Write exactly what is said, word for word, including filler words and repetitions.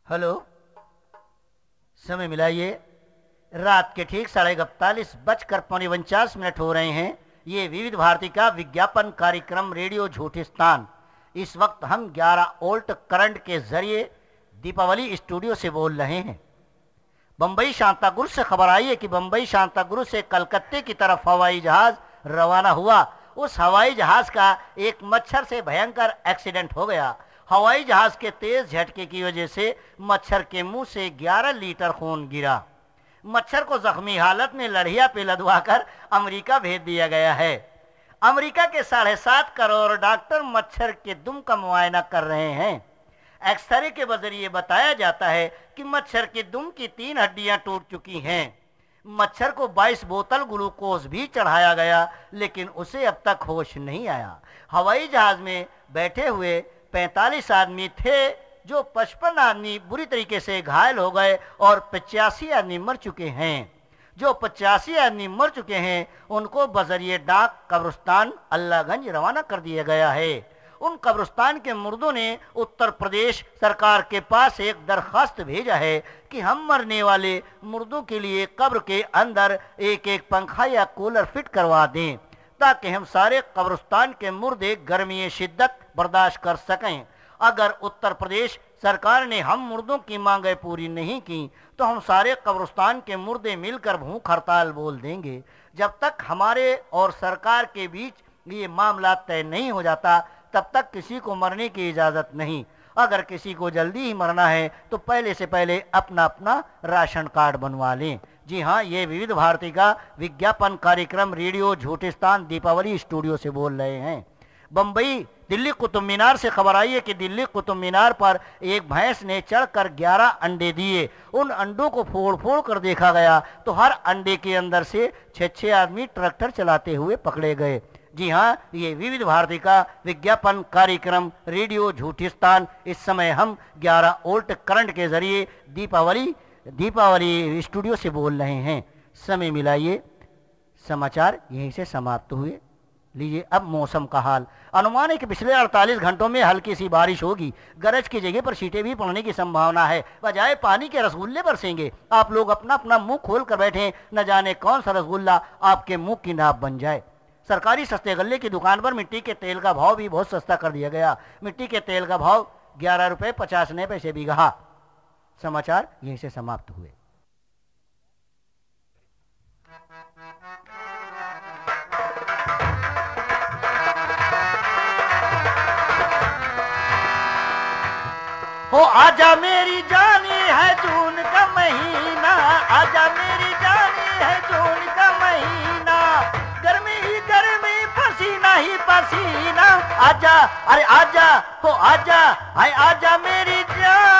Hello, समय मिलाइए। रात के ठीक साढ़े इकतालीस बजकर पौने उनचास मिनट हो रहे हैं। ये विविध भारती का विज्ञापन कार्यक्रम रेडियो झूठिस्तान। इस वक्त हम ग्यारह वोल्ट करंट के जरिए दीपावली स्टूडियो से बोल रहे हैं। बम्बई शांतागुरु से खबर आई है कि बम्बई शांतागुरु से कलकत्ते की तरफ हवाई जहाज रवाना हुआ। उस हवाई जहाज का एक मच्छर से भयंकर एक्सीडेंट हो गया। हवाई जहाज के तेज झटके की वजह से मच्छर के मुंह से ग्यारह लीटर खून गिरा। मच्छर को जख्मी हालत में लड़िया पे लदवाकर अमेरिका भेज दिया गया है। अमेरिका के साढ़े सात करोड़ डॉक्टर मच्छर के दुम का मुआयना कर रहे हैं। एक्सरे के जरिए बताया जाता है कि मच्छर के दुम की तीन हड्डियां टूट चुकी हैं। मच्छर को बाईस बोतल ग्लूकोज भी चढ़ाया गया, लेकिन उसे अब तक होश नहीं आया। हवाई जहाज में बैठे हुए पैंतालीस आदमी थे, जो पचपन आदमी बुरी तरीके से घायल हो गए और पचासी आदमी मर चुके हैं। जो पचासी आदमी मर चुके हैं उनको बजरिए डाक कब्रिस्तान अल्लाहगंज रवाना कर दिया गया है। उन कब्रिस्तान के मुर्दों ने उत्तर प्रदेश सरकार के पास एक दरखास्त भेजा है कि हम मरने वाले मुर्दों के लिए कब्र के अंदर एक एक पंखा या कूलर फिट करवा दें, ताकि हम सारे कब्रिस्तान के मुर्दे गर्मी शिद्दत बर्दाश्त कर सकें। अगर उत्तर प्रदेश सरकार ने हम मुर्दों की मांगें पूरी नहीं की तो हम सारे कब्रिस्तान के मुर्दे मिलकर भूख हड़ताल बोल देंगे। जब तक हमारे और सरकार के बीच ये मामला तय नहीं हो जाता तब तक किसी को मरने की इजाज़त नहीं। अगर किसी को जल्दी ही मरना है तो पहले से पहले अपना अपना राशन कार्ड बनवा लें। जी हाँ, ये विविध भारती का विज्ञापन कार्यक्रम रेडियो झूठिस्तान दीपावली स्टूडियो से बोल रहे हैं। बम्बई दिल्ली कुतुब मीनार से खबर आई है कि दिल्ली कुतुब मीनार पर एक भैंस ने चढ़कर ग्यारह अंडे दिए। उन अंडों को फोड़ फोड़ कर देखा गया तो हर अंडे के अंदर से छः छः आदमी ट्रैक्टर चलाते हुए पकड़े गए। जी हाँ, ये विविध भारती का विज्ञापन कार्यक्रम रेडियो झूठिस्तान। इस समय हम ग्यारह वोल्ट करंट के जरिए दीपावली दीपावली स्टूडियो से बोल रहे हैं। समय मिलाइए। समाचार यहीं से समाप्त हुए। लीजिए अब मौसम का हाल। अनुमान है कि पिछले अड़तालीस घंटों में हल्की सी बारिश होगी। गरज की जगह पर छींटे भी पड़ने की संभावना है। बजाय पानी के रसगुल्ले बरसेंगे। आप लोग अपना अपना मुंह खोल कर बैठे, न जाने कौन सा रसगुल्ला आपके मुंह की नाप बन जाए। सरकारी सस्ते गल्ले की दुकान पर मिट्टी के तेल का भाव भी बहुत सस्ता कर दिया गया। मिट्टी के तेल का भाव ग्यारह रुपये पचास नए पैसे बीघा। समाचार यहीं से समाप्त हुए। हो आजा मेरी जानी है जून का महीना, आजा मेरी जानी है जून का महीना, गर्मी ही गर्मी पसीना ही पसीना, आजा अरे आजा हो आजा, हाय आजा मेरी जान।